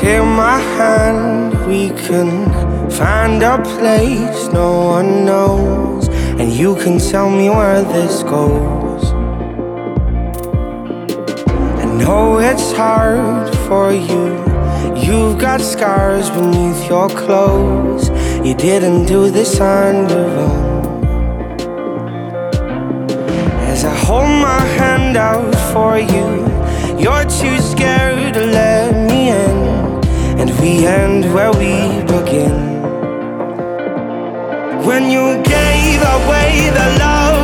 take my hand, we can find a place no one knows, and you can tell me where this goes. I know it's hard for you, you've got scars beneath your clothes. You didn't do this on your own. As I hold my hand out for you, you're too scared to let me in, and we end where we begin. When you gave away the love